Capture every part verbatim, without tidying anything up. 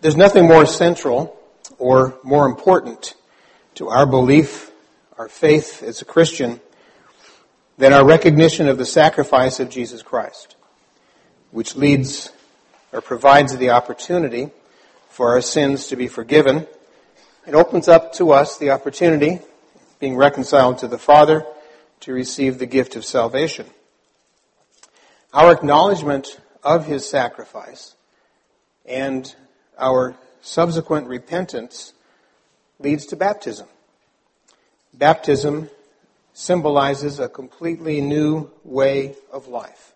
There's nothing more central or more important to our belief, our faith as a Christian, than our recognition of the sacrifice of Jesus Christ, which leads or provides the opportunity for our sins to be forgiven. It opens up to us the opportunity, being reconciled to the Father, to receive the gift of salvation. Our acknowledgement of His sacrifice and our subsequent repentance leads to baptism. Baptism symbolizes a completely new way of life.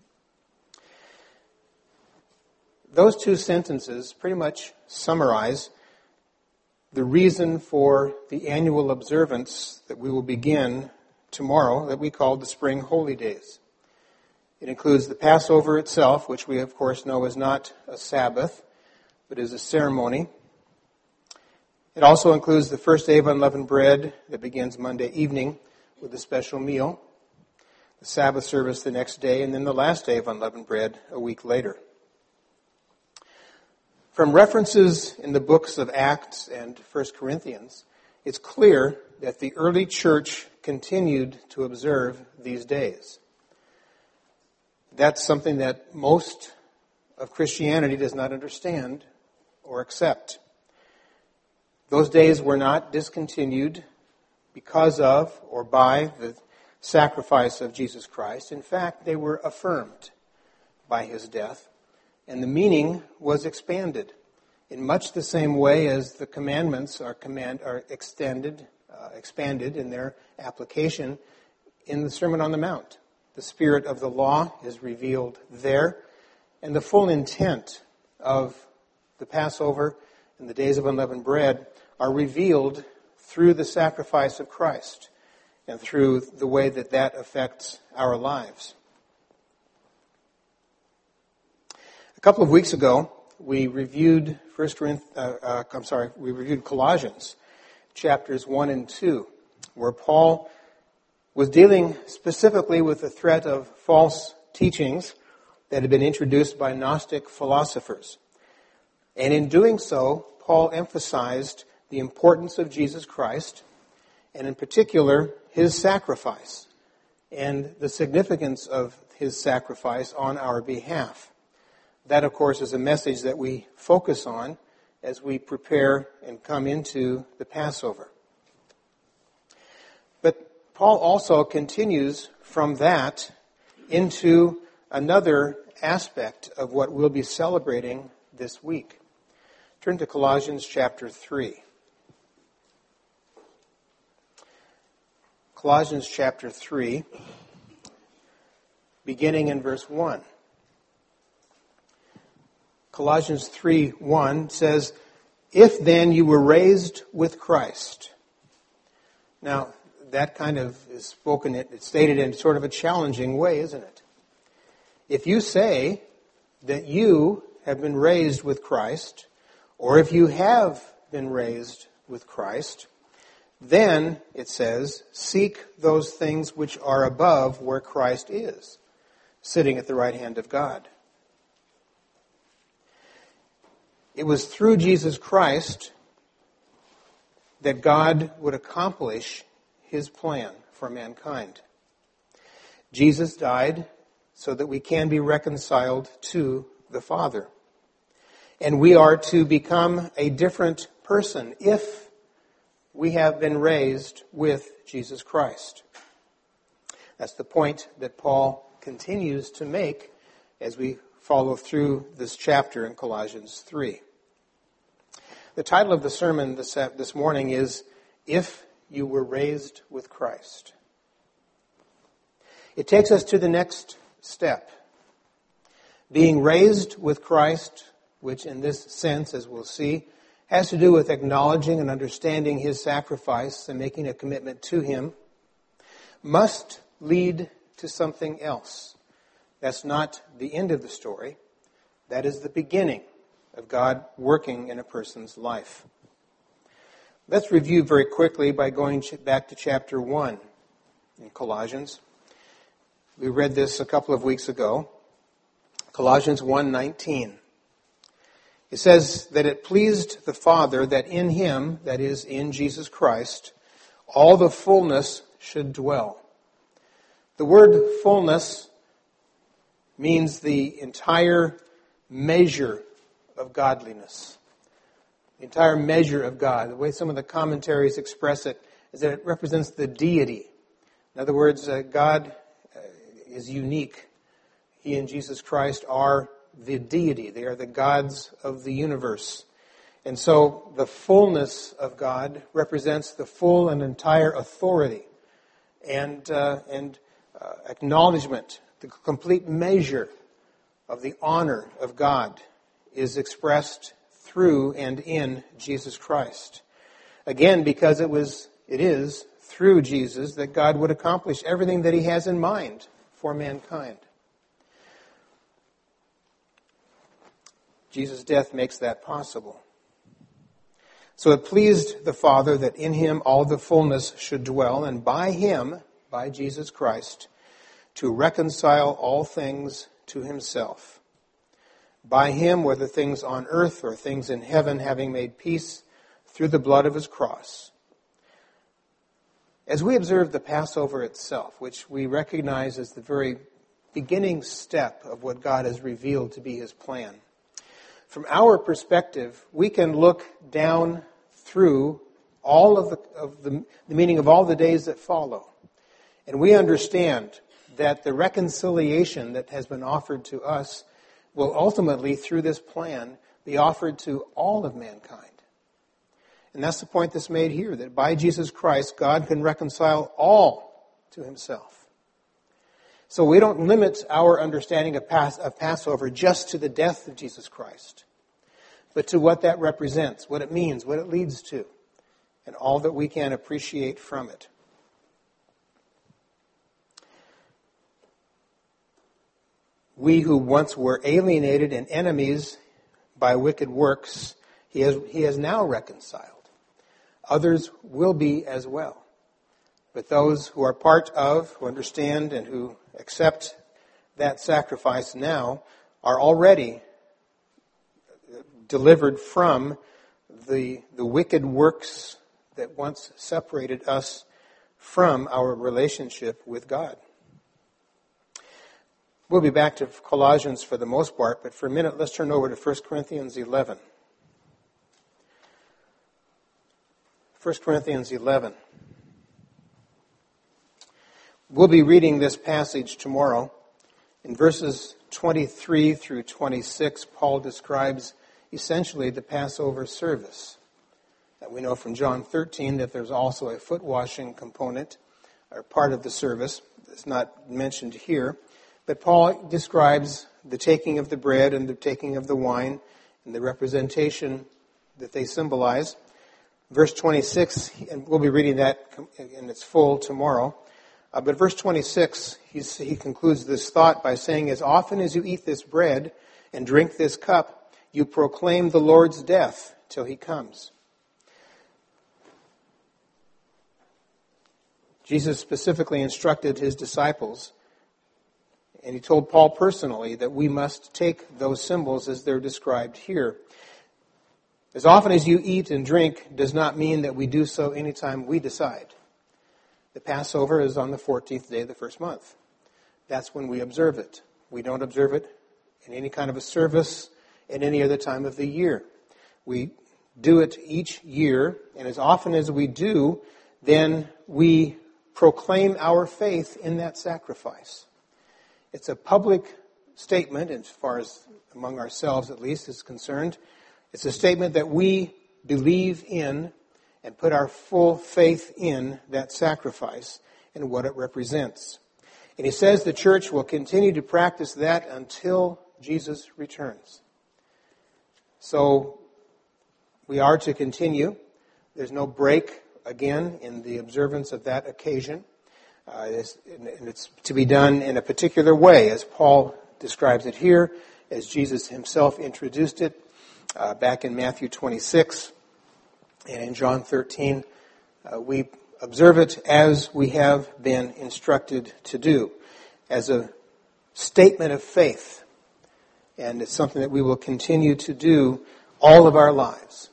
Those two sentences pretty much summarize the reason for the annual observance that we will begin tomorrow that we call the Spring Holy Days. It includes the Passover itself, which we of course know is not a Sabbath, but is a ceremony. It also includes the first day of unleavened bread that begins Monday evening with a special meal, the Sabbath service the next day, and then the last day of unleavened bread a week later. From references in the books of Acts and First Corinthians, it's clear that the early church continued to observe these days. That's something that most of Christianity does not understand or accept. Those days were not discontinued because of or by the sacrifice of Jesus Christ. In fact, they were affirmed by His death, and the meaning was expanded in much the same way as the commandments are command are extended, uh, expanded in their application in the Sermon on the Mount. The spirit of the law is revealed there, and the full intent of the Passover and the days of unleavened bread are revealed through the sacrifice of Christ and through the way that that affects our lives. A couple of weeks ago, we reviewed First Corinthians, uh, uh, I'm sorry, we reviewed Colossians, chapters one and two, where Paul was dealing specifically with the threat of false teachings that had been introduced by Gnostic philosophers. And in doing so, Paul emphasized the importance of Jesus Christ, and in particular, His sacrifice, and the significance of His sacrifice on our behalf. That, of course, is a message that we focus on as we prepare and come into the Passover. But Paul also continues from that into another aspect of what we'll be celebrating this week. Turn to Colossians chapter three. Colossians chapter three, beginning in verse one. Colossians three one says, "If then you were raised with Christ." Now, that kind of is spoken, it's stated in sort of a challenging way, isn't it? If you say that you have been raised with Christ, or if you have been raised with Christ, then, it says, seek those things which are above where Christ is, sitting at the right hand of God. It was through Jesus Christ that God would accomplish His plan for mankind. Jesus died so that we can be reconciled to the Father. And we are to become a different person if we have been raised with Jesus Christ. That's the point that Paul continues to make as we follow through this chapter in Colossians three. The title of the sermon this, this morning is, "If You Were Raised with Christ." It takes us to the next step. Being raised with Christ, which in this sense, as we'll see, has to do with acknowledging and understanding His sacrifice and making a commitment to Him, must lead to something else. That's not the end of the story. That is the beginning of God working in a person's life. Let's review very quickly by going back to chapter one in Colossians. We read this a couple of weeks ago. Colossians one nineteen. It says that it pleased the Father that in him, that is, in Jesus Christ, all the fullness should dwell. The word fullness means the entire measure of godliness. The entire measure of God. The way some of the commentaries express it is that it represents the deity. In other words, uh, God uh, is unique. He and Jesus Christ are the deity. They are the gods of the universe. And so the fullness of God represents the full and entire authority and, uh, and uh, acknowledgement. The complete measure of the honor of God is expressed through and in Jesus Christ. Again, because it was, it is through Jesus that God would accomplish everything that he has in mind for mankind. Jesus' death makes that possible. So it pleased the Father that in him all the fullness should dwell, and by him, by Jesus Christ, to reconcile all things to himself. By him, whether things on earth or things in heaven, having made peace through the blood of his cross. As we observe the Passover itself, which we recognize as the very beginning step of what God has revealed to be his plan, from our perspective, we can look down through all of the, of the, the meaning of all the days that follow. And we understand that the reconciliation that has been offered to us will ultimately, through this plan, be offered to all of mankind. And that's the point that's made here, that by Jesus Christ, God can reconcile all to himself. So we don't limit our understanding of, Pas- of Passover just to the death of Jesus Christ, but to what that represents, what it means, what it leads to, and all that we can appreciate from it. We who once were alienated and enemies by wicked works, he has, he has now reconciled. Others will be as well. But those who are part of, who understand, and who accept that sacrifice now are already delivered from the, the wicked works that once separated us from our relationship with God. We'll be back to Colossians for the most part, but for a minute, let's turn over to First Corinthians eleven. First Corinthians eleven. We'll be reading this passage tomorrow. In verses twenty-three through twenty-six, Paul describes essentially the Passover service. And we know from John thirteen that there's also a foot washing component, or part of the service. It's not mentioned here. But Paul describes the taking of the bread and the taking of the wine and the representation that they symbolize. Verse twenty-six, and we'll be reading that in its full tomorrow. Uh, but verse twenty-six, he's, he concludes this thought by saying, as often as you eat this bread and drink this cup, you proclaim the Lord's death till he comes. Jesus specifically instructed his disciples, and he told Paul personally, that we must take those symbols as they're described here. As often as you eat and drink does not mean that we do so anytime we decide. The Passover is on the fourteenth day of the first month. That's when we observe it. We don't observe it in any kind of a service at any other time of the year. We do it each year, and as often as we do, then we proclaim our faith in that sacrifice. It's a public statement, as far as among ourselves at least is concerned. It's a statement that we believe in and put our full faith in that sacrifice and what it represents. And he says the church will continue to practice that until Jesus returns. So we are to continue. There's no break, again, in the observance of that occasion. Uh, it's, and it's to be done in a particular way, as Paul describes it here, as Jesus himself introduced it uh, back in Matthew twenty-six. And in John thirteen, uh, we observe it as we have been instructed to do, as a statement of faith. And it's something that we will continue to do all of our lives.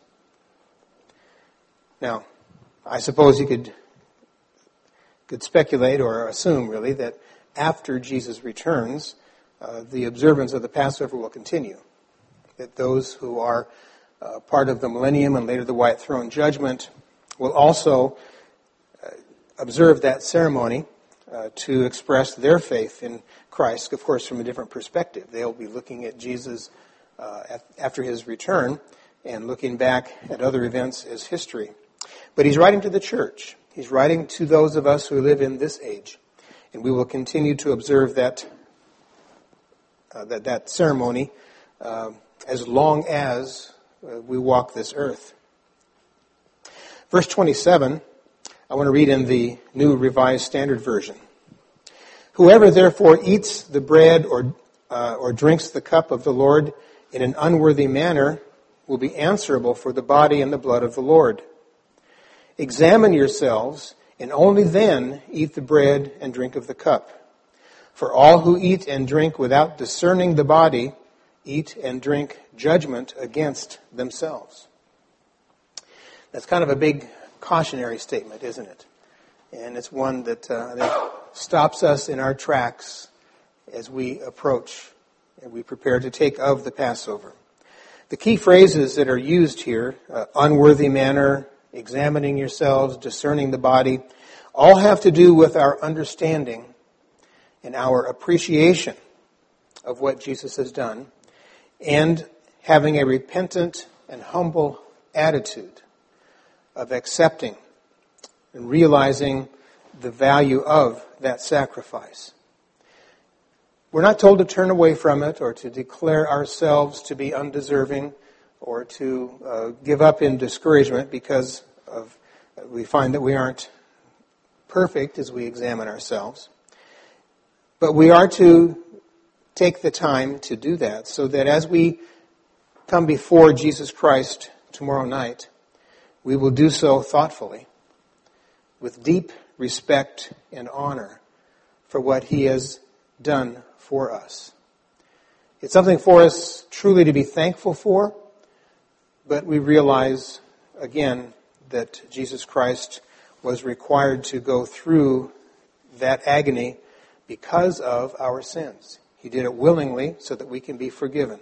Now, I suppose you could could speculate or assume, really, that after Jesus returns, uh, the observance of the Passover will continue. That those who are uh, part of the millennium and later the white throne judgment will also uh, observe that ceremony uh, to express their faith in Christ, of course, from a different perspective. They'll be looking at Jesus uh, at, after his return and looking back at other events as history. But he's writing to the church. He's writing to those of us who live in this age. And we will continue to observe that uh, that, that ceremony uh, as long as uh, we walk this earth. Verse twenty-seven, I want to read in the New Revised Standard Version. Whoever therefore eats the bread or uh, or drinks the cup of the Lord in an unworthy manner will be answerable for the body and the blood of the Lord. Examine yourselves, and only then eat the bread and drink of the cup. For all who eat and drink without discerning the body eat and drink judgment against themselves. That's kind of a big cautionary statement, isn't it? And it's one that, uh, that stops us in our tracks as we approach and we prepare to take of the Passover. The key phrases that are used here, uh, unworthy manner, examining yourselves, discerning the body, all have to do with our understanding and our appreciation of what Jesus has done and having a repentant and humble attitude of accepting and realizing the value of that sacrifice. We're not told to turn away from it or to declare ourselves to be undeserving or to uh, give up in discouragement because of uh, we find that we aren't perfect as we examine ourselves. But we are to take the time to do that so that as we come before Jesus Christ tomorrow night, we will do so thoughtfully, with deep respect and honor for what he has done for us. It's something for us truly to be thankful for, but we realize, again, that Jesus Christ was required to go through that agony because of our sins. He did it willingly so that we can be forgiven.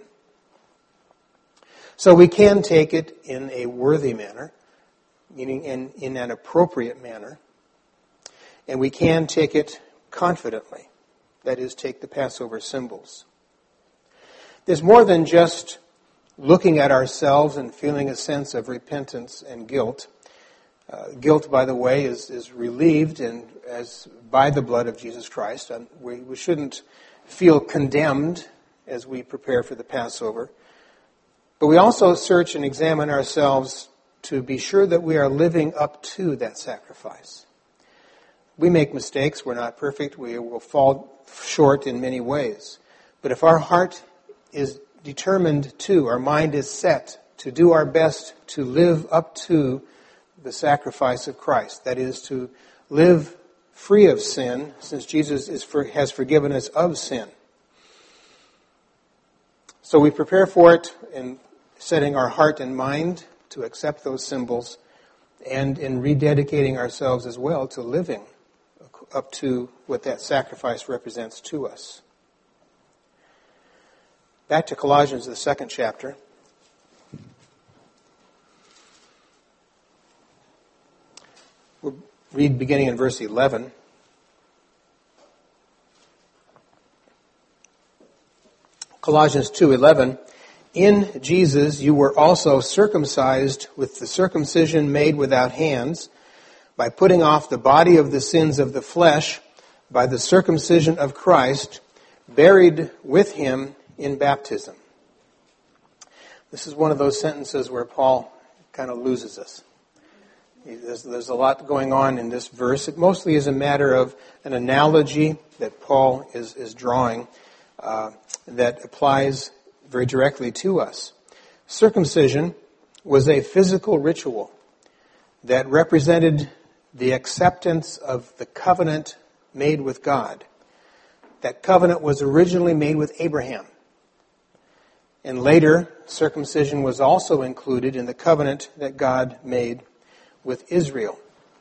So we can take it in a worthy manner, meaning in, in an appropriate manner, and we can take it confidently, that is, take the Passover symbols. There's more than just looking at ourselves and feeling a sense of repentance and guilt. Uh, guilt, by the way, is, is relieved and as by the blood of Jesus Christ. And we, we shouldn't feel condemned as we prepare for the Passover. But we also search and examine ourselves to be sure that we are living up to that sacrifice. We make mistakes. We're not perfect. We will fall short in many ways. But if our heart is determined to, our mind is set to do our best to live up to the sacrifice of Christ, that is, to live free of sin, since Jesus is for, has forgiven us of sin. So we prepare for it in setting our heart and mind to accept those symbols and in rededicating ourselves as well to living up to what that sacrifice represents to us. Back to Colossians, the second chapter. We'll read beginning in verse eleven. Colossians two eleven. In Jesus you were also circumcised with the circumcision made without hands, by putting off the body of the sins of the flesh, by the circumcision of Christ, buried with him in baptism. This is one of those sentences where Paul kind of loses us. There's, there's a lot going on in this verse. It mostly is a matter of an analogy that Paul is, is drawing uh, that applies very directly to us. Circumcision was a physical ritual that represented the acceptance of the covenant made with God. That covenant was originally made with Abraham. And later, circumcision was also included in the covenant that God made with Israel.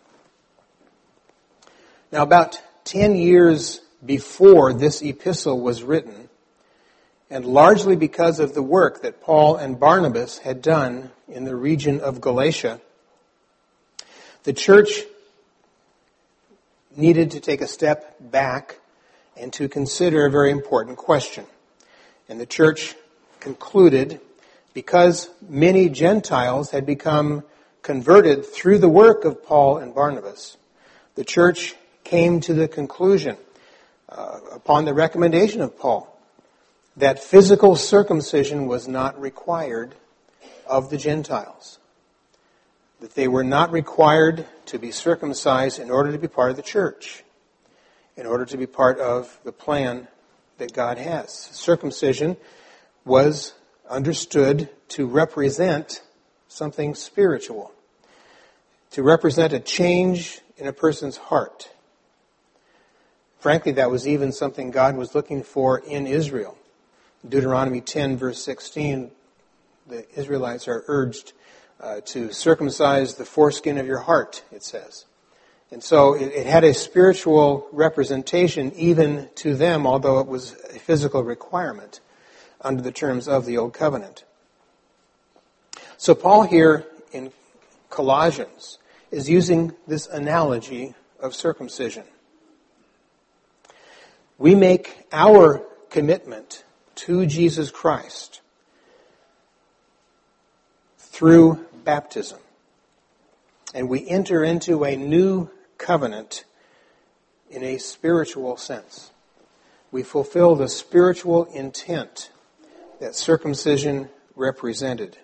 Now, about ten years before this epistle was written, and largely because of the work that Paul and Barnabas had done in the region of Galatia, the church needed to take a step back and to consider a very important question. And the church concluded, because many Gentiles had become converted through the work of Paul and Barnabas, the church came to the conclusion, uh, upon the recommendation of Paul, that physical circumcision was not required of the Gentiles. That they were not required to be circumcised in order to be part of the church, in order to be part of the plan that God has. Circumcision was understood to represent something spiritual, to represent a change in a person's heart. Frankly, that was even something God was looking for in Israel. Deuteronomy ten, verse sixteen, the Israelites are urged uh, to circumcise the foreskin of your heart, it says. And so it, it had a spiritual representation even to them, although it was a physical requirement under the terms of the Old Covenant. So Paul here in Colossians is using this analogy of circumcision. We make our commitment to Jesus Christ through baptism. And we enter into a new covenant in a spiritual sense. We fulfill the spiritual intent that circumcision represented.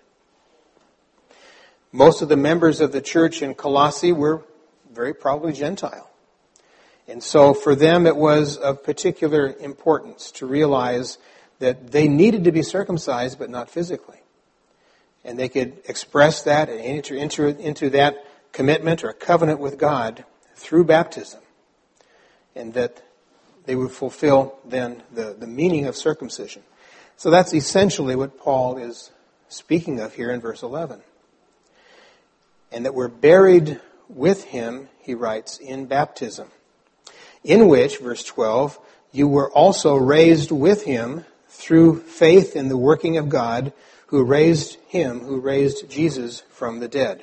Most of the members of the church in Colossae were very probably Gentile. And so for them it was of particular importance to realize that they needed to be circumcised, but not physically. And they could express that and enter into, into that commitment or covenant with God through baptism. And that they would fulfill then the, the meaning of circumcision. So that's essentially what Paul is speaking of here in verse eleven. And that we're buried with him, he writes, in baptism, in which, verse twelve, you were also raised with him through faith in the working of God, who raised him, who raised Jesus from the dead.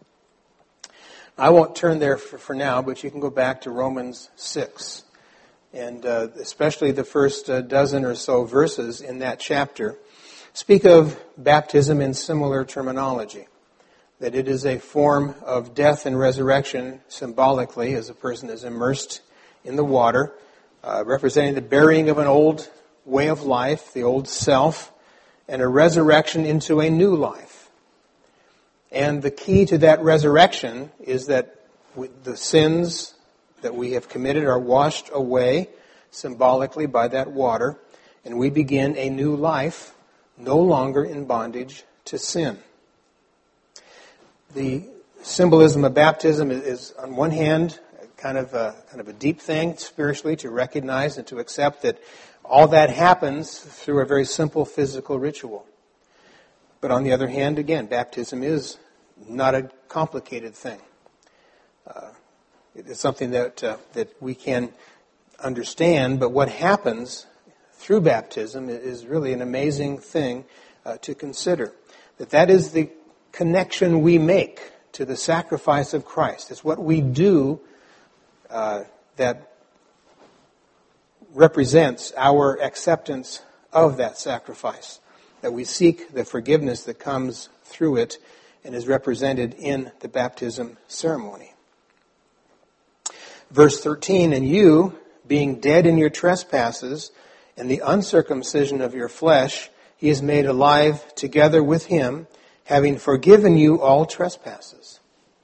I won't turn there for, for now, but you can go back to Romans six. And uh, especially the first uh, dozen or so verses in that chapter speak of baptism in similar terminology. That it is a form of death and resurrection symbolically as a person is immersed in the water, uh, representing the burying of an old way of life, the old self, and a resurrection into a new life. And the key to that resurrection is that the sins that we have committed are washed away symbolically by that water, and we begin a new life, no longer in bondage to sin. The symbolism of baptism is, on one hand, kind of a, kind of a deep thing spiritually to recognize and to accept that all that happens through a very simple physical ritual. But on the other hand, again, baptism is not a complicated thing. Uh, it's something that uh, that we can understand, but what happens through baptism is really an amazing thing uh, to consider. That that is the connection we make to the sacrifice of Christ. It's what we do uh, that represents our acceptance of that sacrifice. That we seek the forgiveness that comes through it and is represented in the baptism ceremony. Verse thirteen, and you, being dead in your trespasses and the uncircumcision of your flesh, he is made alive together with him, having forgiven you all trespasses.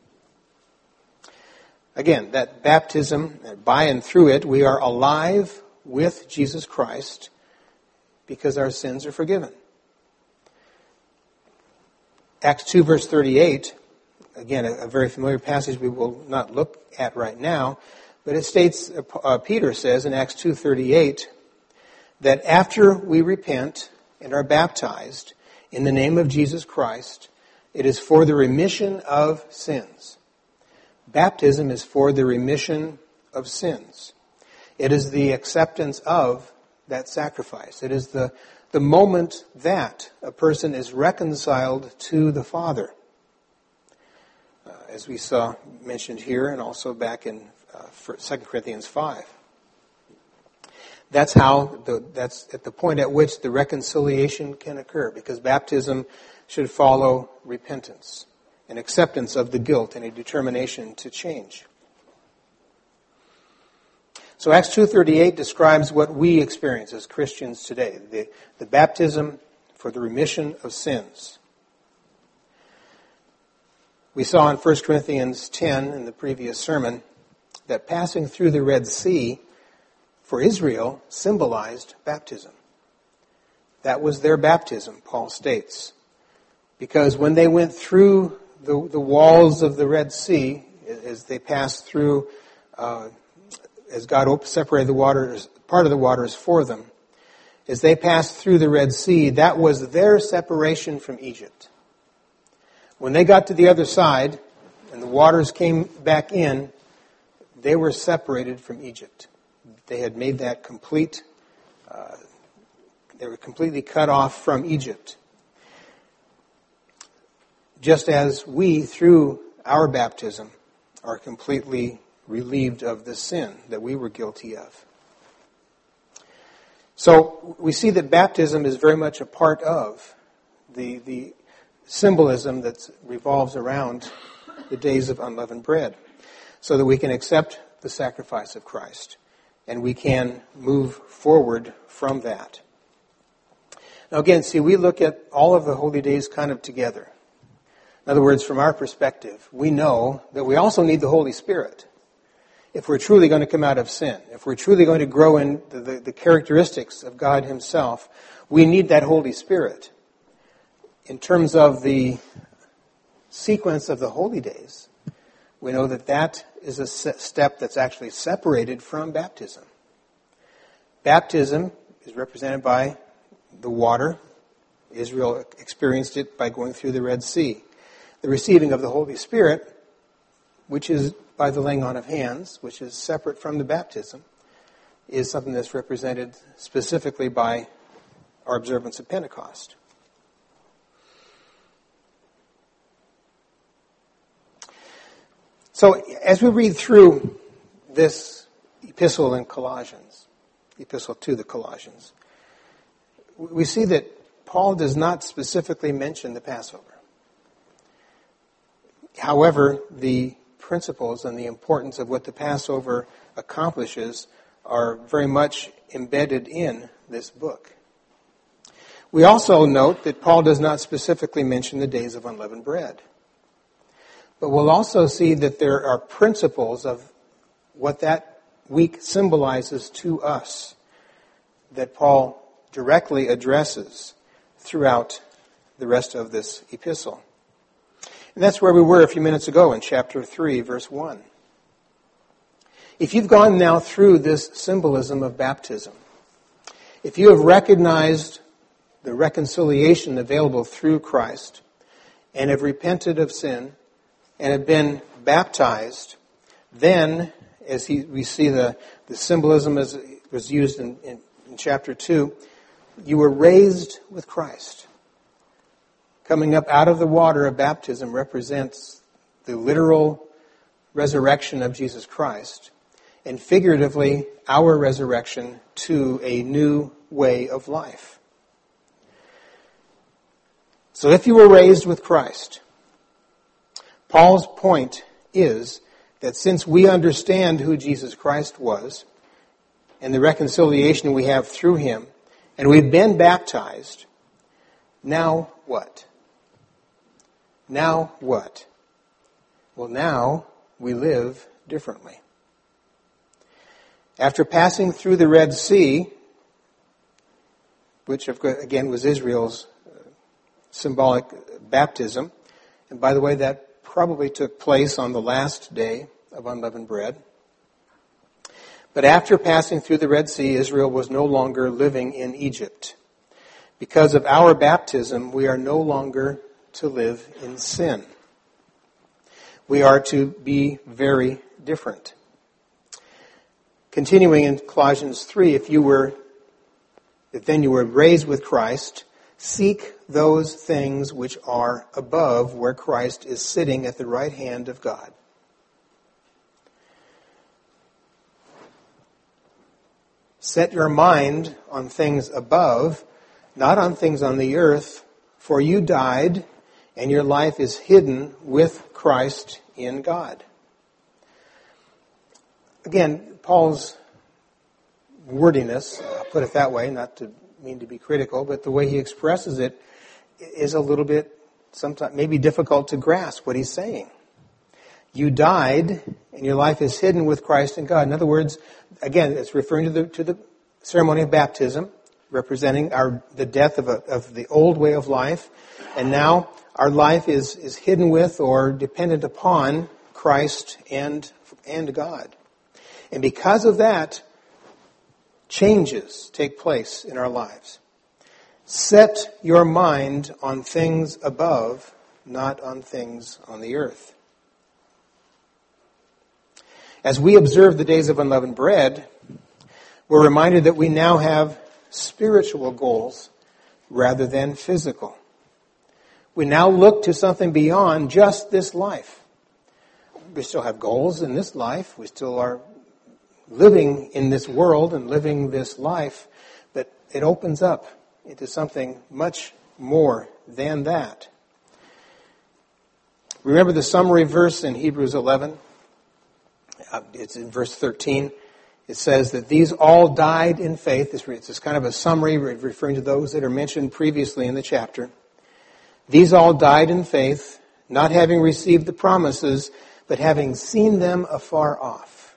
Again, that baptism, by and through it, we are alive with Jesus Christ because our sins are forgiven. Acts two, verse thirty-eight, again, a, a very familiar passage we will not look at right now, but it states, uh, Peter says in Acts two thirty-eight, that after we repent and are baptized in the name of Jesus Christ, it is for the remission of sins. Baptism is for the remission of sins. It is the acceptance of that sacrifice. It is the, the moment that a person is reconciled to the Father. Uh, as we saw mentioned here and also back in uh, Second Corinthians five. That's how, the, that's at the point at which the reconciliation can occur, because baptism should follow repentance, an acceptance of the guilt, and a determination to change. So Acts two thirty-eight describes what we experience as Christians today, the, the baptism for the remission of sins. We saw in First Corinthians ten in the previous sermon that passing through the Red Sea for Israel symbolized baptism. That was their baptism, Paul states. Because when they went through the, the walls of the Red Sea, as they passed through, uh, as God separated the waters, part of the waters for them, as they passed through the Red Sea, that was their separation from Egypt. When they got to the other side and the waters came back in, they were separated from Egypt. They had made that complete, uh, they were completely cut off from Egypt. Just as we, through our baptism, are completely relieved of the sin that we were guilty of. So we see that baptism is very much a part of the, the symbolism that revolves around the days of unleavened bread, so that we can accept the sacrifice of Christ and we can move forward from that. Now again, see, we look at all of the holy days kind of together. In other words, from our perspective, we know that we also need the Holy Spirit. If we're truly going to come out of sin, if we're truly going to grow in the, the, the characteristics of God Himself, we need that Holy Spirit. In terms of the sequence of the holy days, we know that that is a step that's actually separated from baptism. Baptism is represented by the water. Israel experienced it by going through the Red Sea. The receiving of the Holy Spirit, which is by the laying on of hands, which is separate from the baptism, is something that's represented specifically by our observance of Pentecost. So as we read through this epistle in Colossians, epistle to the Colossians, we see that Paul does not specifically mention the Passover. However, the principles and the importance of what the Passover accomplishes are very much embedded in this book. We also note that Paul does not specifically mention the days of unleavened bread. But we'll also see that there are principles of what that week symbolizes to us that Paul directly addresses throughout the rest of this epistle. And that's where we were a few minutes ago in chapter three, verse one. If you've gone now through this symbolism of baptism, if you have recognized the reconciliation available through Christ and have repented of sin and have been baptized, then, as he, we see the, the symbolism as it was used in, in, in chapter two, you were raised with Christ. Coming up out of the water of baptism represents the literal resurrection of Jesus Christ, and figuratively our resurrection to a new way of life. So if you were raised with Christ, Paul's point is that since we understand who Jesus Christ was and the reconciliation we have through Him, and we've been baptized, now what? Now what? Well, now we live differently. After passing through the Red Sea, which again was Israel's symbolic baptism, and by the way, that probably took place on the last day of unleavened bread. But after passing through the Red Sea, Israel was no longer living in Egypt. Because of our baptism, we are no longer to live in sin. We are to be very different. Continuing in Colossians three, if you were, if then you were raised with Christ, seek those things which are above, where Christ is sitting at the right hand of God. Set your mind on things above, not on things on the earth, for you died, and your life is hidden with Christ in God. Again, Paul's wordiness, I'll put it that way, not to mean to be critical, but the way he expresses it is a little bit, sometimes maybe difficult to grasp what he's saying. You died, and your life is hidden with Christ in God. In other words, again, it's referring to the to the ceremony of baptism, representing our the death of a, of the old way of life, and now our life is is hidden with or dependent upon Christ and and God. And because of that, changes take place in our lives. Set your mind on things above, not on things on the earth. As we observe the days of unleavened bread, we're reminded that we now have spiritual goals rather than physical. We now look to something beyond just this life. We still have goals in this life. We still are living in this world and living this life, but it opens up into something much more than that. Remember the summary verse in Hebrews eleven? It's in verse thirteen. It says that these all died in faith. It's kind of a summary referring to those that are mentioned previously in the chapter. These all died in faith, not having received the promises, but having seen them afar off.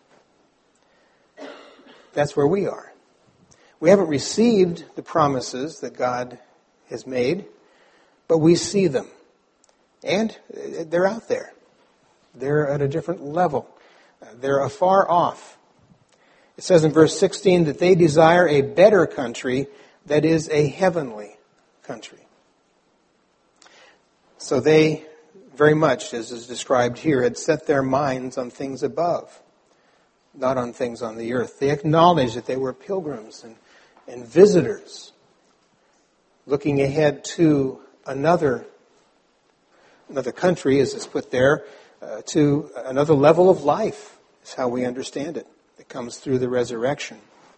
That's where we are. We haven't received the promises that God has made, but we see them. And they're out there. They're at a different level. They're afar off. It says in verse sixteen that they desire a better country, that is a heavenly country. So they, very much, as is described here, had set their minds on things above, not on things on the earth. They acknowledged that they were pilgrims and, and visitors, looking ahead to another, another country, as it's put there, uh, to another level of life, is how we understand it. It comes through the resurrection.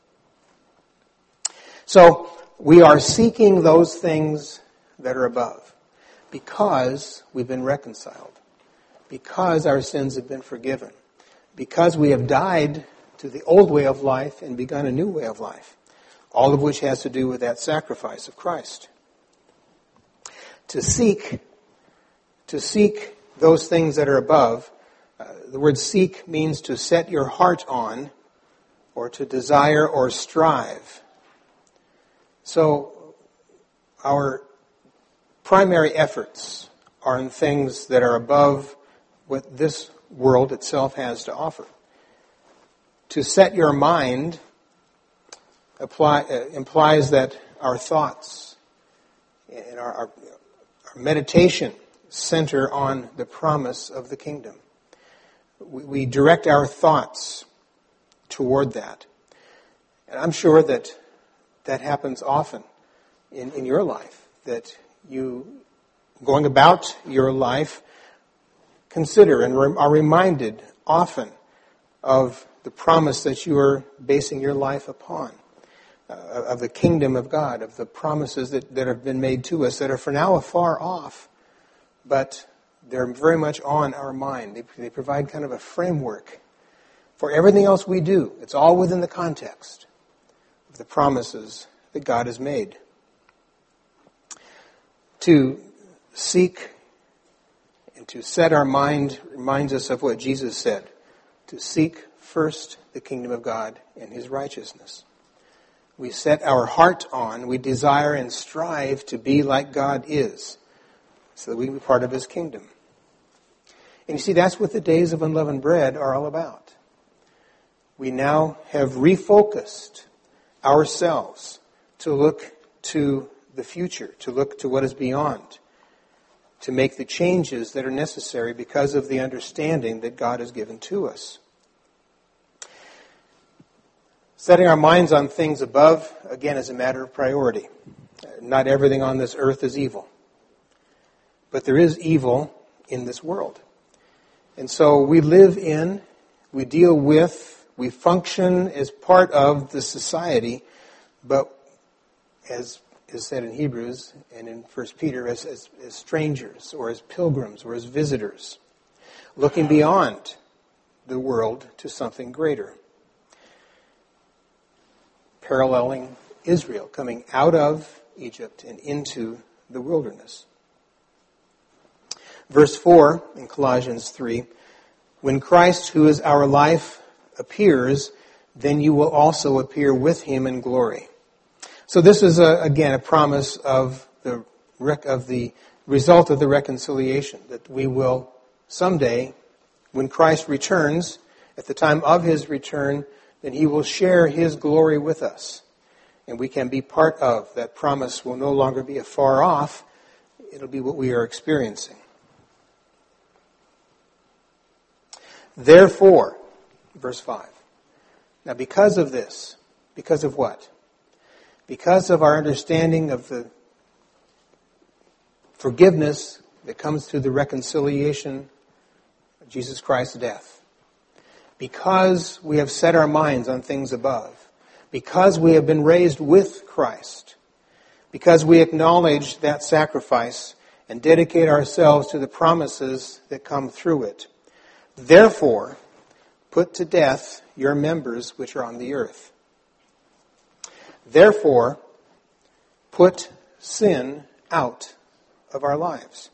So we are seeking those things that are above because we've been reconciled, because our sins have been forgiven, because we have died to the old way of life and begun a new way of life, all of which has to do with that sacrifice of Christ. To seek, to seek those things that are above, uh, the word seek means to set your heart on, or to desire or strive. So our primary efforts are in things that are above what this world itself has to offer. To set your mind apply, uh, implies that our thoughts and our, our, our meditation center on the promise of the kingdom. We, we direct our thoughts toward that. And I'm sure that that happens often in, in your life, that you, going about your life, consider and re- are reminded often of the promise that you are basing your life upon, uh, of the kingdom of God, of the promises that, that have been made to us that are for now afar off, but they're very much on our mind. They, they provide kind of a framework for everything else we do. It's all within the context of the promises that God has made. To seek and to set our mind reminds us of what Jesus said, to seek first the kingdom of God and His righteousness. We set our heart on, we desire and strive to be like God is, so that we can be part of His kingdom. And you see, that's what the days of unleavened bread are all about. We now have refocused ourselves to look to the future, to look to what is beyond, to make the changes that are necessary because of the understanding that God has given to us. Setting our minds on things above, again, is a matter of priority. Not everything on this earth is evil. But there is evil in this world. And so we live in, we deal with, we function as part of the society, but as is said in Hebrews and in First Peter, as, as, as strangers or as pilgrims or as visitors, looking beyond the world to something greater. Paralleling Israel, coming out of Egypt and into the wilderness. Verse four in Colossians three, when Christ, who is our life, appears, then you will also appear with him in glory. So this is, a, again, a promise of the of the result of the reconciliation, that we will someday, when Christ returns, at the time of his return, then he will share his glory with us. And we can be part of. That promise will no longer be afar off. It'll be what we are experiencing. Therefore, verse five. Now because of this, because of what? Because of our understanding of the forgiveness that comes through the reconciliation of Jesus Christ's death. Because we have set our minds on things above. Because we have been raised with Christ. Because we acknowledge that sacrifice and dedicate ourselves to the promises that come through it. Therefore, put to death your members which are on the earth. Therefore, put sin out of our lives.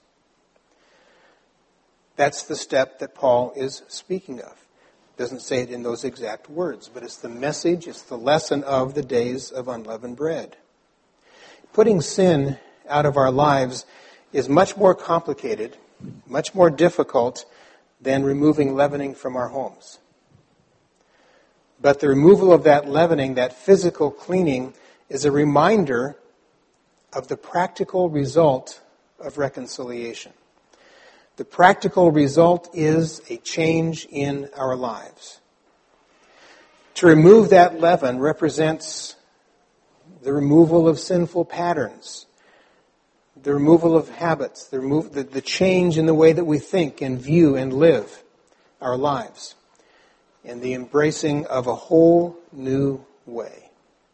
That's the step that Paul is speaking of. Doesn't say it in those exact words, but it's the message, it's the lesson of the days of unleavened bread. Putting sin out of our lives is much more complicated, much more difficult than removing leavening from our homes. But the removal of that leavening, that physical cleaning, is a reminder of the practical result of reconciliation. The practical result is a change in our lives. To remove that leaven represents the removal of sinful patterns, the removal of habits, the, remove, the, the change in the way that we think and view and live our lives, and the embracing of a whole new way.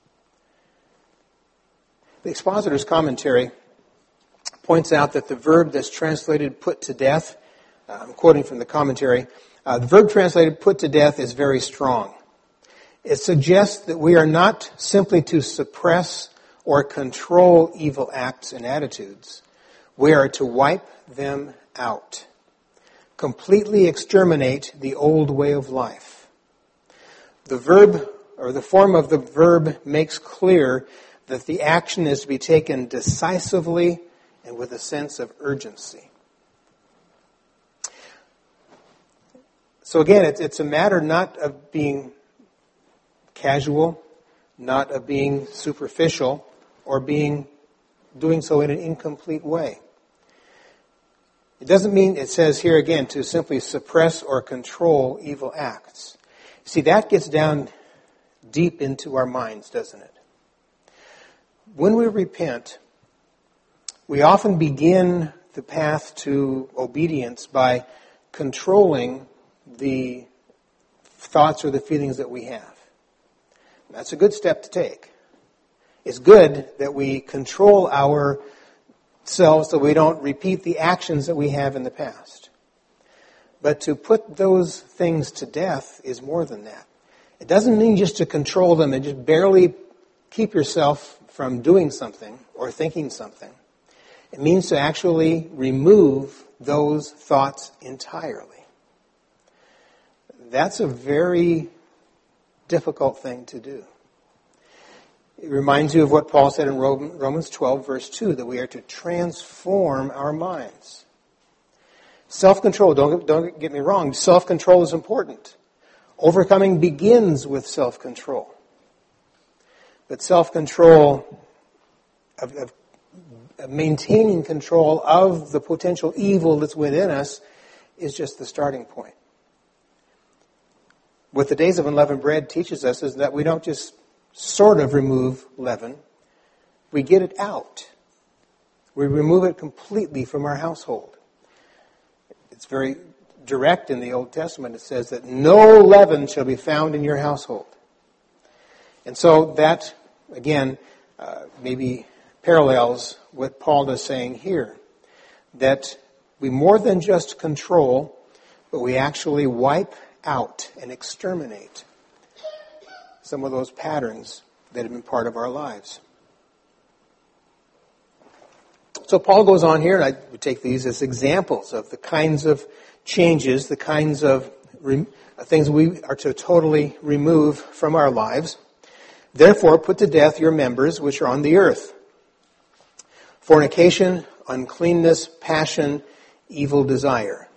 The expositor's commentary points out that the verb that's translated put to death, uh, I'm quoting from the commentary, uh, the verb translated put to death is very strong. It suggests that we are not simply to suppress or control evil acts and attitudes. We are to wipe them out. Completely exterminate the old way of life. The verb, or the form of the verb, makes clear that the action is to be taken decisively and with a sense of urgency. So again, it's, it's a matter not of being casual, not of being superficial, or being doing so in an incomplete way. It doesn't mean, it says here again, to simply suppress or control evil acts. See, that gets down deep into our minds, doesn't it? When we repent, we often begin the path to obedience by controlling the thoughts or the feelings that we have. That's a good step to take. It's good that we control ourselves so we don't repeat the actions that we have in the past. But to put those things to death is more than that. It doesn't mean just to control them and just barely keep yourself from doing something or thinking something. It means to actually remove those thoughts entirely. That's a very difficult thing to do. It reminds you of what Paul said in Romans twelve, verse two, that we are to transform our minds. Self-control, don't, don't get me wrong, self-control is important. Overcoming begins with self-control. But self-control of, of maintaining control of the potential evil that's within us is just the starting point. What the Days of Unleavened Bread teaches us is that we don't just sort of remove leaven, we get it out. We remove it completely from our household. It's very direct in the Old Testament. It says that no leaven shall be found in your household. And so that, again, uh, maybe parallels what Paul is saying here. That we more than just control, but we actually wipe out and exterminate some of those patterns that have been part of our lives. So Paul goes on here, and I would take these as examples of the kinds of changes, the kinds of re- things we are to totally remove from our lives. Therefore, put to death your members which are on the earth: fornication, uncleanness, passion, evil desire.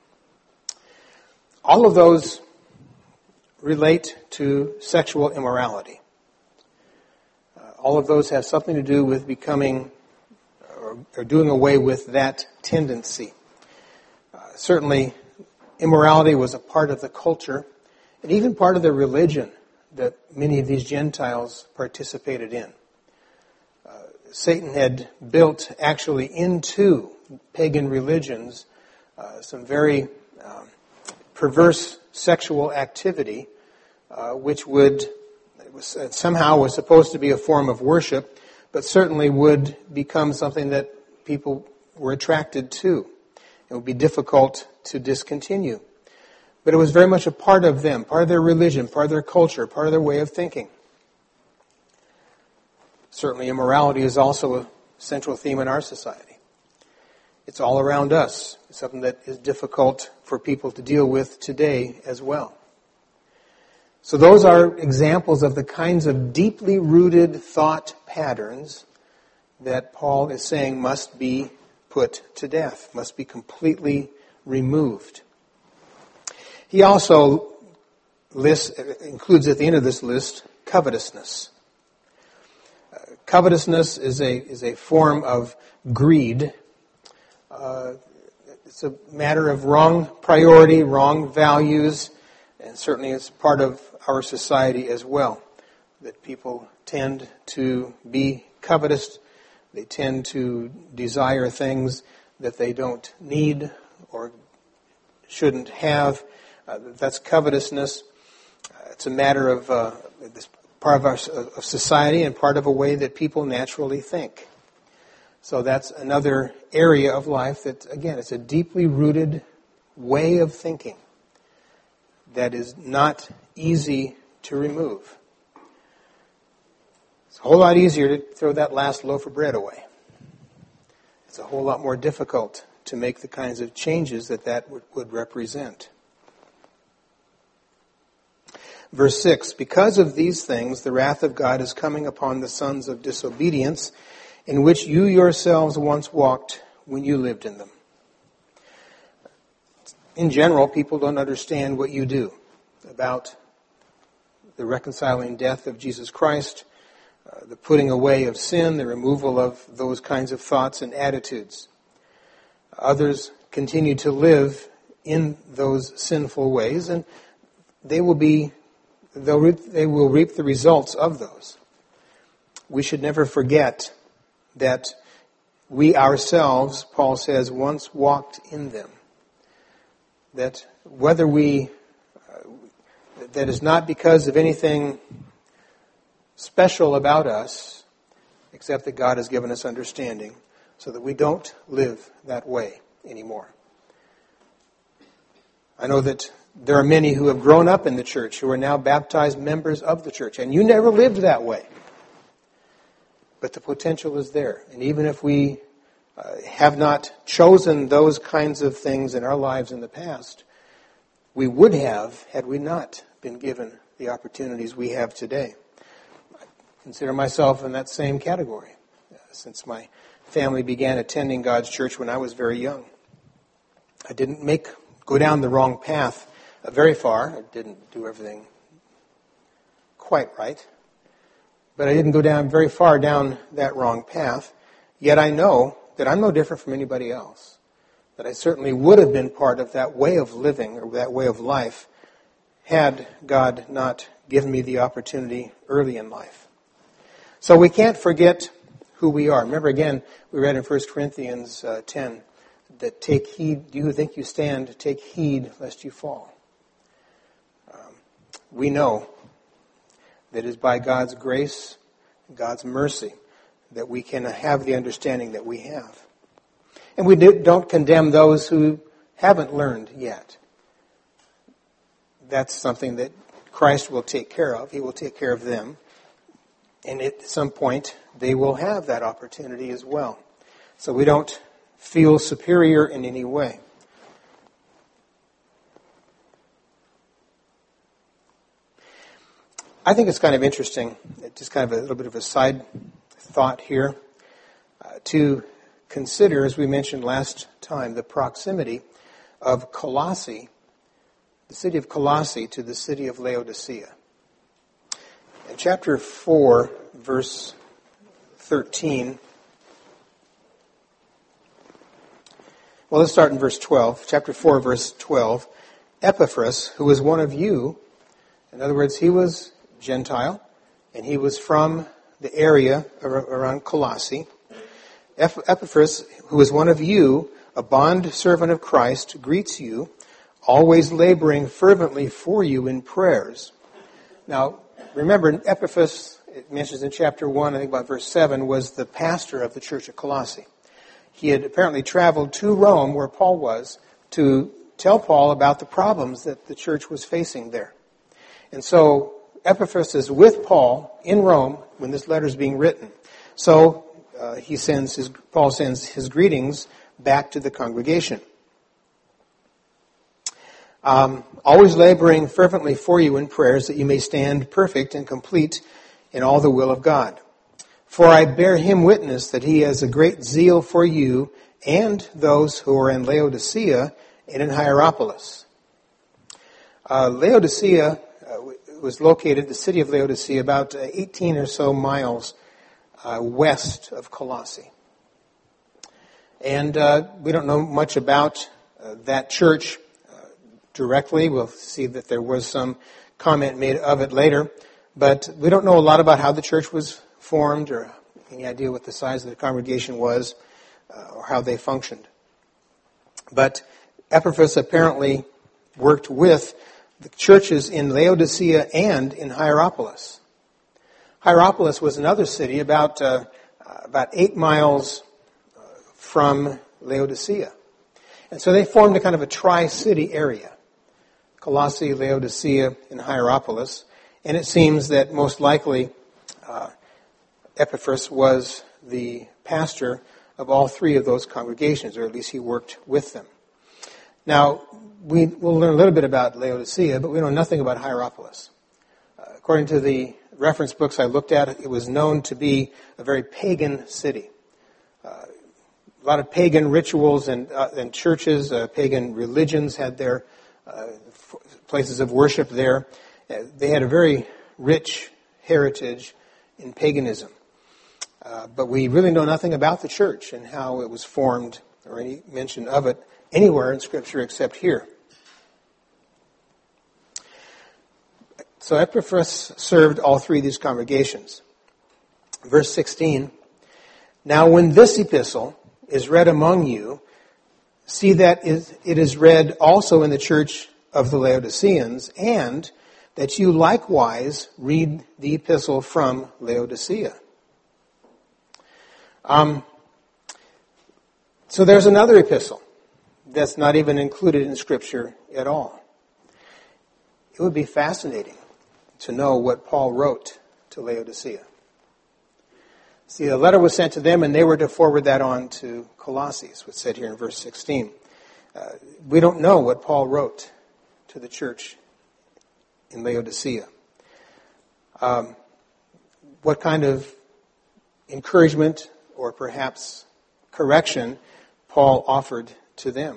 All of those relate to sexual immorality. Uh, all of those have something to do with becoming or, or doing away with that tendency. Uh, certainly, immorality was a part of the culture and even part of the religion that many of these Gentiles participated in. Uh, Satan had built actually into pagan religions uh, some very um, perverse sexual activity, uh, which would was, uh, somehow was supposed to be a form of worship, but certainly would become something that people were attracted to. It would be difficult to discontinue. But it was very much a part of them, part of their religion, part of their culture, part of their way of thinking. Certainly immorality is also a central theme in our society. It's all around us. It's something that is difficult for people to deal with today as well. So those are examples of the kinds of deeply rooted thought patterns that Paul is saying must be put to death, must be completely removed. He also lists, includes at the end of this list, covetousness. Uh, covetousness is a is a form of greed. Uh, it's a matter of wrong priority, wrong values, and certainly it's part of our society as well. That people tend to be covetous. They tend to desire things that they don't need or shouldn't have. Uh, that's covetousness. Uh, it's a matter of uh, this part of our of society and part of a way that people naturally think. So that's another area of life that, again, it's a deeply rooted way of thinking that is not easy to remove. It's a whole lot easier to throw that last loaf of bread away. It's a whole lot more difficult to make the kinds of changes that that would, would represent. Verse six, because of these things, the wrath of God is coming upon the sons of disobedience, in which you yourselves once walked when you lived in them. In general, people don't understand what you do about the reconciling death of Jesus Christ, uh, the putting away of sin, the removal of those kinds of thoughts and attitudes. Others continue to live in those sinful ways, and they will be They'll reap, they will reap the results of those. We should never forget that we ourselves, Paul says, once walked in them. That whether we, uh, that is not because of anything special about us, except that God has given us understanding, so that we don't live that way anymore. I know that there are many who have grown up in the church who are now baptized members of the church. And you never lived that way. But the potential is there. And even if we uh, have not chosen those kinds of things in our lives in the past, we would have had we not been given the opportunities we have today. I consider myself in that same category, uh, since my family began attending God's church when I was very young. I didn't make go down the wrong path very far. I didn't do everything quite right. But I didn't go down very far down that wrong path. Yet I know that I'm no different from anybody else, that I certainly would have been part of that way of living or that way of life had God not given me the opportunity early in life. So we can't forget who we are. Remember again, we read in First Corinthians uh, ten, that take heed, you who think you stand, take heed lest you fall. Um, we know that it is by God's grace, God's mercy, that we can have the understanding that we have. And we don't condemn those who haven't learned yet. That's something that Christ will take care of. He will take care of them. And at some point, they will have that opportunity as well. So we don't feel superior in any way. I think it's kind of interesting, just kind of a little bit of a side thought here, uh, to consider, as we mentioned last time, the proximity of Colossae, the city of Colossae, to the city of Laodicea. In chapter four, verse thirteen, well, let's start in verse twelve. Chapter four, verse twelve. Epaphras, who was one of you, in other words, he was Gentile, and he was from the area around Colossae. Epaphras, who is one of you, a bond servant of Christ, greets you, always laboring fervently for you in prayers. Now, remember, Epaphras, it mentions in chapter one, I think about verse seven, was the pastor of the church at Colossae. He had apparently traveled to Rome, where Paul was, to tell Paul about the problems that the church was facing there. And so Epaphras is with Paul in Rome when this letter is being written. So uh, he sends his, Paul sends his greetings back to the congregation. Um, always laboring fervently for you in prayers that you may stand perfect and complete in all the will of God. For I bear him witness that he has a great zeal for you and those who are in Laodicea and in Hierapolis. Uh, Laodicea was located, the city of Laodicea, about eighteen or so miles uh, west of Colossae. And uh, we don't know much about uh, that church uh, directly. We'll see that there was some comment made of it later. But we don't know a lot about how the church was formed or any idea what the size of the congregation was uh, or how they functioned. But Epaphras apparently worked with the churches in Laodicea and in Hierapolis. Hierapolis was another city about uh, about eight miles uh, from Laodicea. And so they formed a kind of a tri-city area. Colossae, Laodicea, and Hierapolis. And it seems that most likely uh, Epaphras was the pastor of all three of those congregations, or at least he worked with them. Now, we will learn a little bit about Laodicea, but we know nothing about Hierapolis. Uh, according to the reference books I looked at, it was known to be a very pagan city. Uh, a lot of pagan rituals and, uh, and churches, uh, pagan religions had their uh, f- places of worship there. Uh, they had a very rich heritage in paganism. Uh, but we really know nothing about the church and how it was formed or any mention of it anywhere in Scripture except here. So Epaphras served all three of these congregations. Verse sixteen, now when this epistle is read among you, see that it is read also in the church of the Laodiceans, and that you likewise read the epistle from Laodicea. Um, so there's another epistle that's not even included in Scripture at all. It would be fascinating to know what Paul wrote to Laodicea. See, a letter was sent to them, and they were to forward that on to Colossae, is what's said here in verse sixteen. Uh, we don't know what Paul wrote to the church in Laodicea. Um, what kind of encouragement or perhaps correction Paul offered to them.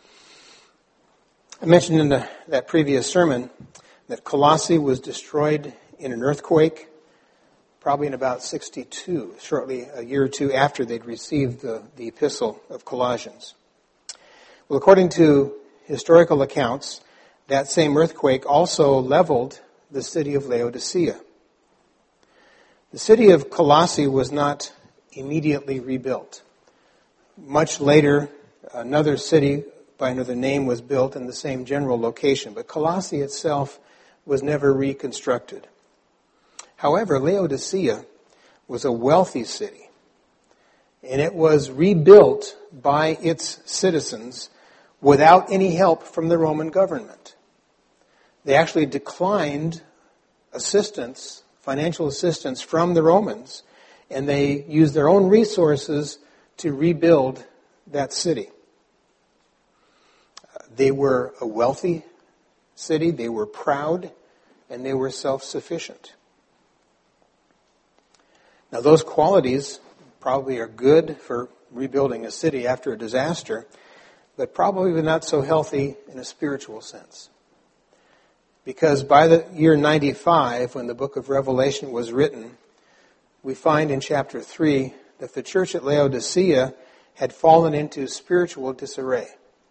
I mentioned in the, that previous sermon that Colossae was destroyed in an earthquake. probably in about sixty-two, shortly a year or two after they'd received the, the epistle of Colossians. Well, according to historical accounts, that same earthquake also leveled the city of Laodicea. The city of Colossae was not immediately rebuilt. Much later, another city by another name was built in the same general location, but Colossae itself was never reconstructed. However, Laodicea was a wealthy city, and it was rebuilt by its citizens without any help from the Roman government. They actually declined assistance, financial assistance from the Romans, and they used their own resources to rebuild that city. They were a wealthy city, they were proud, and they were self-sufficient. Now, those qualities probably are good for rebuilding a city after a disaster, but probably not so healthy in a spiritual sense. Because by the year ninety-five, when the book of Revelation was written, we find in chapter three that the church at Laodicea had fallen into spiritual disarray.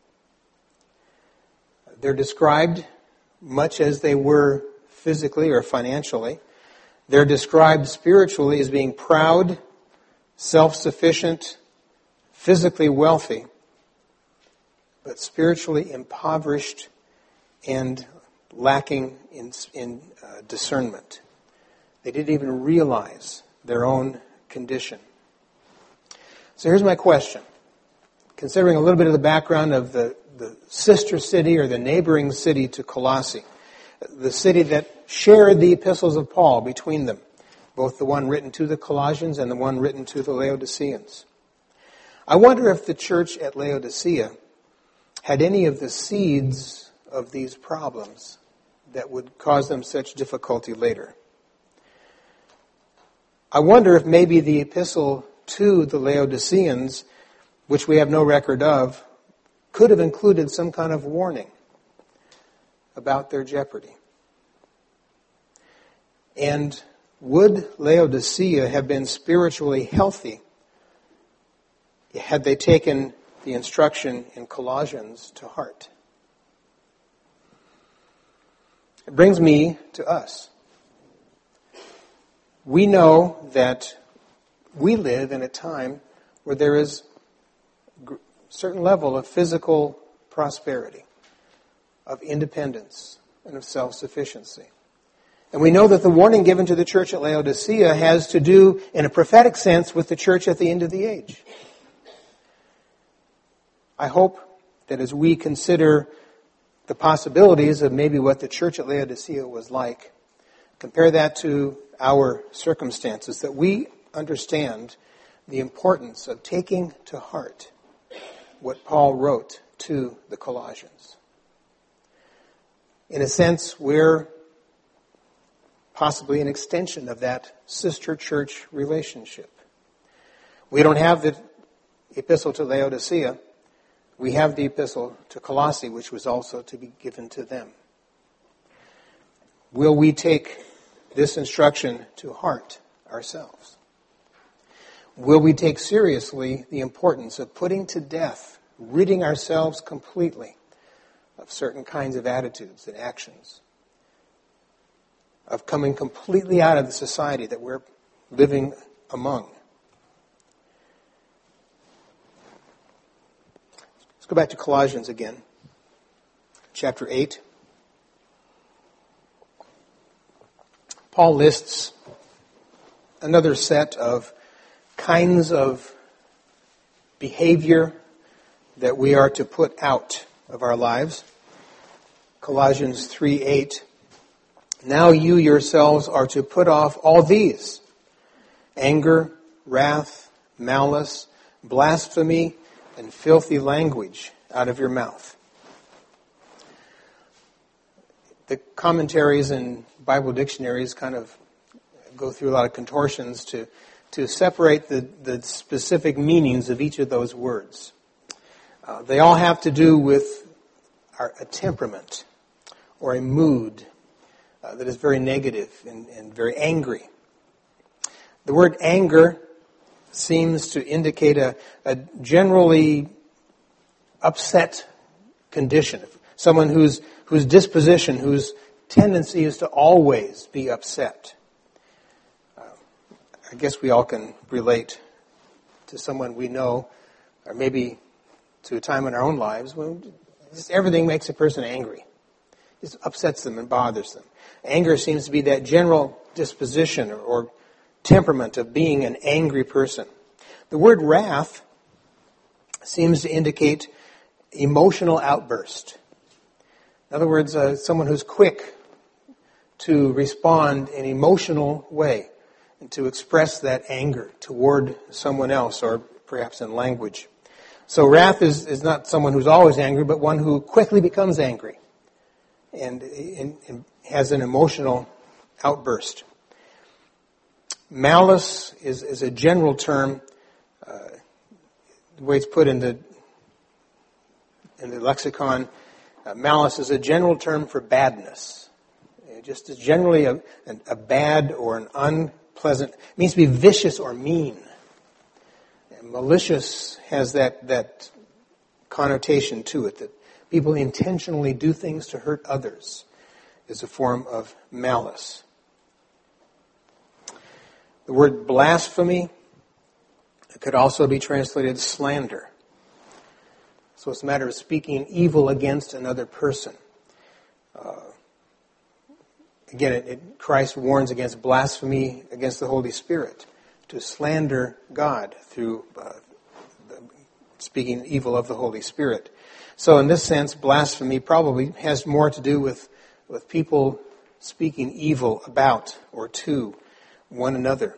They're described much as they were physically or financially. They're described spiritually as being proud, self-sufficient, physically wealthy, but spiritually impoverished and lacking in, in uh, discernment. They didn't even realize their own condition. So here's my question. Considering a little bit of the background of the, the sister city or the neighboring city to Colossae, the city that shared the epistles of Paul between them, both the one written to the Colossians and the one written to the Laodiceans. I wonder if the church at Laodicea had any of the seeds of these problems that would cause them such difficulty later. I wonder if maybe the epistle to the Laodiceans, which we have no record of, could have included some kind of warning about their jeopardy. And would Laodicea have been spiritually healthy had they taken the instruction in Colossians to heart? It brings me to us. We know that we live in a time where there is a certain level of physical prosperity, of independence, and of self-sufficiency. And we know that the warning given to the church at Laodicea has to do, in a prophetic sense, with the church at the end of the age. I hope that as we consider the possibilities of maybe what the church at Laodicea was like, compare that to our circumstances, that we understand the importance of taking to heart what Paul wrote to the Colossians. In a sense, we're possibly an extension of that sister church relationship. We don't have the epistle to Laodicea. We have the epistle to Colossae, which was also to be given to them. Will we take this instruction to heart ourselves? Will we take seriously the importance of putting to death, ridding ourselves completely of certain kinds of attitudes and actions, of coming completely out of the society that we're living among? Let's go back to Colossians again, chapter eight. Paul lists another set of kinds of behavior that we are to put out of our lives. Colossians three eight. Now you yourselves are to put off all these: anger, wrath, malice, blasphemy, and filthy language out of your mouth. The commentaries and Bible dictionaries kind of go through a lot of contortions to, to separate the, the specific meanings of each of those words. Uh, they all have to do with our, a temperament or a mood uh, that is very negative and, and very angry. The word anger seems to indicate a, a generally upset condition. Someone whose, whose disposition, whose tendency is to always be upset. Uh, I guess we all can relate to someone we know, or maybe to a time in our own lives when just everything makes a person angry. It just upsets them and bothers them. Anger seems to be that general disposition or, or temperament of being an angry person. The word wrath seems to indicate emotional outburst. In other words, uh, someone who's quick to respond in an emotional way and to express that anger toward someone else or perhaps in language. So wrath is, is not someone who's always angry, but one who quickly becomes angry and, and, and has an emotional outburst. Malice is, is a general term. Uh, the way it's put in the, in the lexicon, uh, malice is a general term for badness. It just is generally a, a bad or an unpleasant. It means to be vicious or mean. And malicious has that, that connotation to it, that people intentionally do things to hurt others is a form of malice. The word blasphemy could also be translated slander. So it's a matter of speaking evil against another person. Uh, again, it, it, Christ warns against blasphemy against the Holy Spirit, to slander God through uh, speaking evil of the Holy Spirit. So in this sense, blasphemy probably has more to do with, with people speaking evil about or to one another.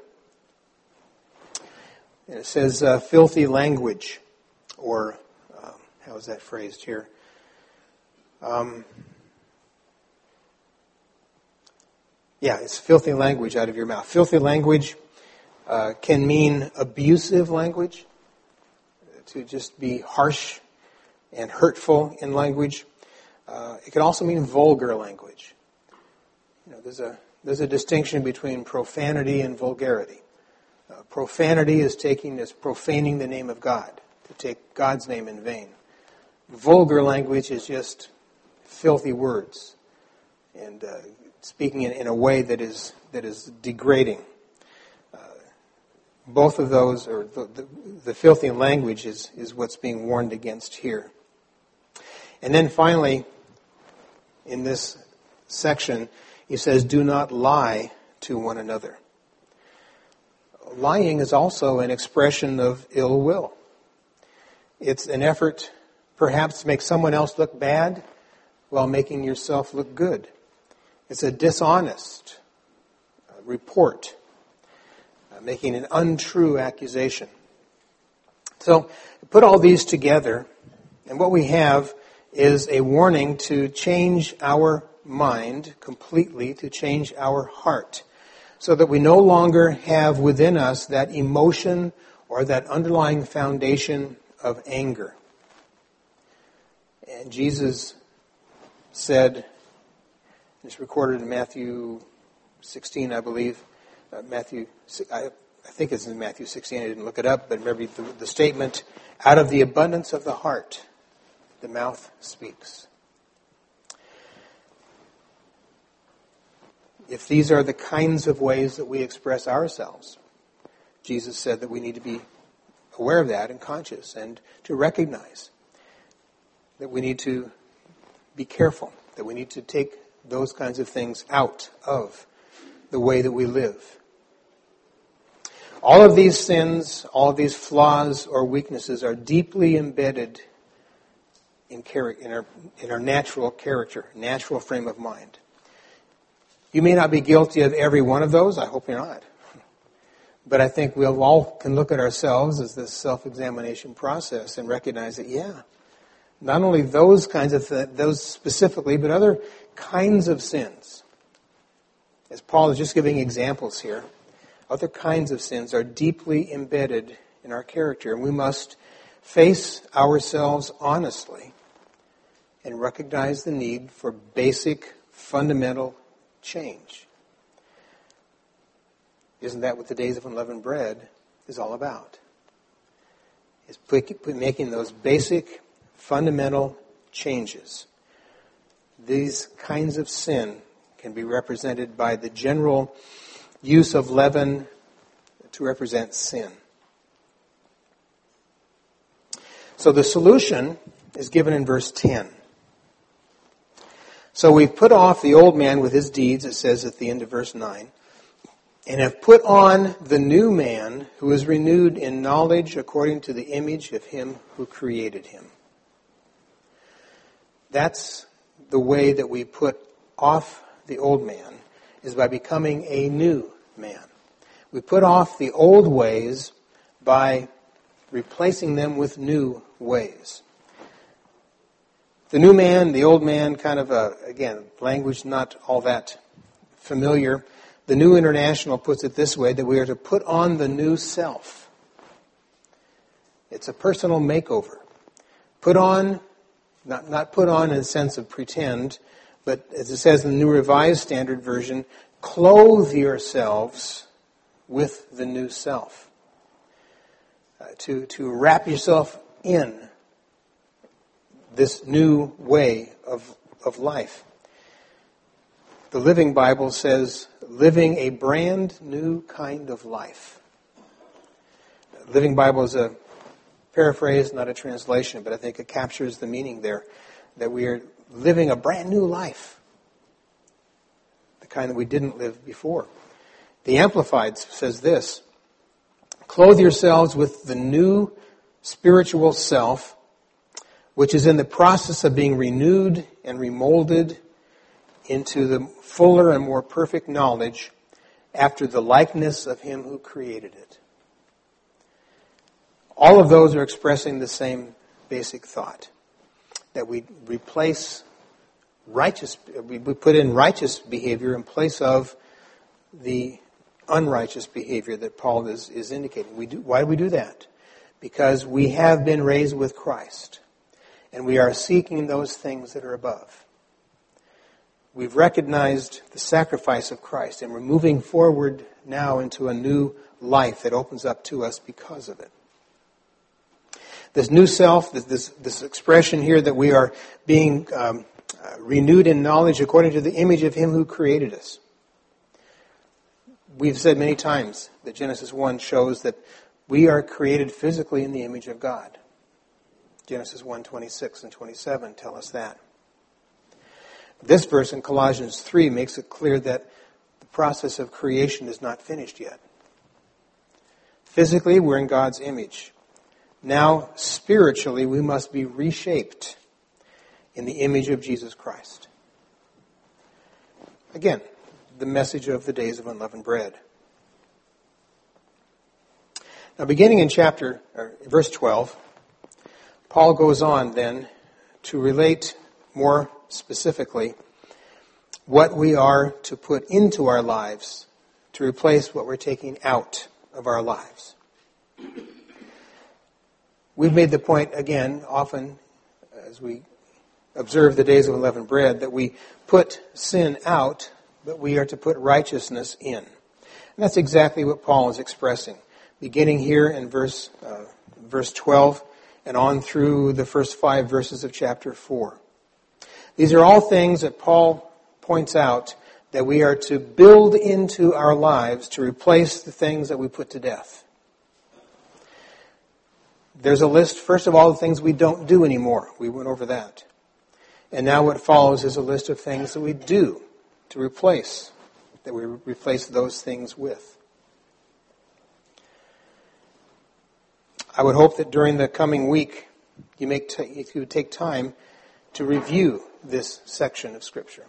And it says uh, filthy language, or um, how is that phrased here? Um, yeah, it's filthy language out of your mouth. Filthy language uh, can mean abusive language, to just be harsh and hurtful in language. Uh, it can also mean vulgar language. You know, there's a there's a distinction between profanity and vulgarity. Uh, profanity is taking is profaning the name of God, to take God's name in vain. Vulgar language is just filthy words and uh, speaking in, in a way that is that is degrading. Uh, both of those, or the, the, the filthy language, is is what's being warned against here. And then finally, in this section, he says, "Do not lie to one another." Lying is also an expression of ill will. It's an effort, perhaps, to make someone else look bad while making yourself look good. It's a dishonest uh, report, uh, making an untrue accusation. So, put all these together, and what we have is a warning to change our mind completely, to change our heart, so that we no longer have within us that emotion or that underlying foundation of anger. And Jesus said, it's recorded in Matthew sixteen, I believe. Uh, Matthew, I, I think it's in Matthew sixteen. I didn't look it up, but remember the, the statement: "Out of the abundance of the heart, the mouth speaks." If these are the kinds of ways that we express ourselves, Jesus said that we need to be aware of that and conscious, and to recognize that we need to be careful, that we need to take those kinds of things out of the way that we live. All of these sins, all of these flaws or weaknesses are deeply embedded in, char- in, our, in our natural character, natural frame of mind. You may not be guilty of every one of those. I hope you're not. But I think we all can look at ourselves as this self-examination process and recognize that, yeah, not only those kinds of th- those specifically, but other kinds of sins. As Paul is just giving examples here, other kinds of sins are deeply embedded in our character, and we must face ourselves honestly and recognize the need for basic, fundamental change. Isn't that what the Days of Unleavened Bread is all about? It's making those basic, fundamental changes. These kinds of sin can be represented by the general use of leaven to represent sin. So the solution is given in verse ten. So we've put off the old man with his deeds, it says at the end of verse nine, and have put on the new man who is renewed in knowledge according to the image of him who created him. That's the way that we put off the old man, is by becoming a new man. We put off the old ways by replacing them with new ways. The new man, the old man, kind of a, again, language not all that familiar. The New International puts it this way, that we are to put on the new self. It's a personal makeover. Put on, not, not put on in the sense of pretend, but as it says in the New Revised Standard Version, clothe yourselves with the new self. Uh, to, to wrap yourself in this new way of, of life. The Living Bible says, living a brand new kind of life. Living Bible is a paraphrase, not a translation, but I think it captures the meaning there, that we are living a brand new life, the kind that we didn't live before. The Amplified says this, clothe yourselves with the new spiritual self, which is in the process of being renewed and remolded into the fuller and more perfect knowledge after the likeness of him who created it. All of those are expressing the same basic thought, that we replace righteous, we put in righteous behavior in place of the unrighteous behavior that Paul is, is indicating. We do, why do we do that? Because we have been raised with Christ, and we are seeking those things that are above. We've recognized the sacrifice of Christ, and we're moving forward now into a new life that opens up to us because of it. This new self, this, this, this expression here that we are being um, uh, renewed in knowledge according to the image of him who created us. We've said many times that Genesis one shows that we are created physically in the image of God. Genesis one, twenty-six and twenty-seven tell us that. This verse in Colossians three makes it clear that the process of creation is not finished yet. Physically, we're in God's image. Now, spiritually, we must be reshaped in the image of Jesus Christ. Again, the message of the Days of Unleavened Bread. Now, beginning in chapter, or verse twelve, Paul goes on then to relate more specifically what we are to put into our lives to replace what we're taking out of our lives. We've made the point, again, often as we observe the Days of Unleavened Bread, that we put sin out, but we are to put righteousness in. And that's exactly what Paul is expressing, beginning here in verse uh, verse twelve and on through the first five verses of chapter four. These are all things that Paul points out that we are to build into our lives to replace the things that we put to death. There's a list, first of all, of things we don't do anymore. We went over that. And now what follows is a list of things that we do to replace, that we replace those things with. I would hope that during the coming week, you make t- if you would take time to review this section of Scripture.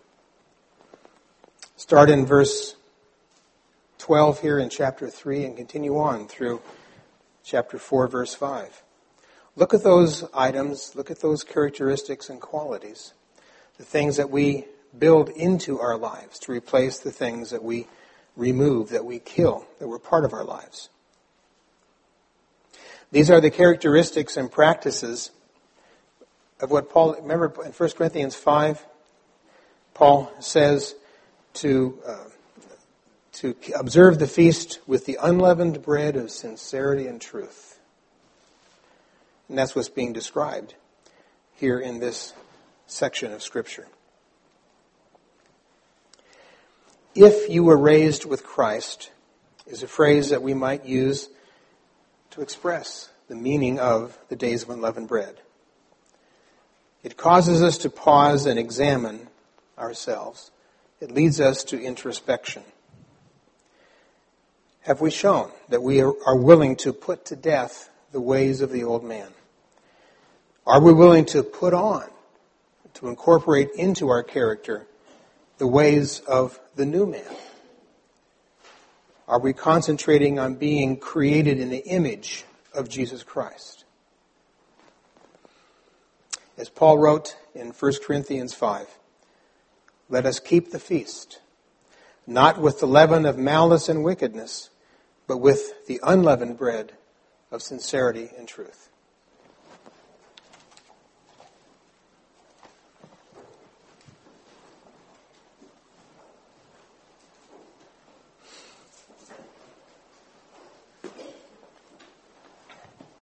Start in verse twelve here in chapter three and continue on through chapter four, verse five. Look at those items, look at those characteristics and qualities, the things that we build into our lives to replace the things that we remove, that we kill, that were part of our lives. These are the characteristics and practices of what Paul, remember in First Corinthians five, Paul says to uh, to observe the feast with the unleavened bread of sincerity and truth. And that's what's being described here in this section of Scripture. If you were raised with Christ is a phrase that we might use to express the meaning of the days of unleavened bread. It causes us to pause and examine ourselves. It leads us to introspection. Have we shown that we are willing to put to death the ways of the old man? Are we willing to put on, to incorporate into our character the ways of the new man? Are we concentrating on being created in the image of Jesus Christ? As Paul wrote in First Corinthians five, let us keep the feast, not with the leaven of malice and wickedness, but with the unleavened bread of sincerity and truth.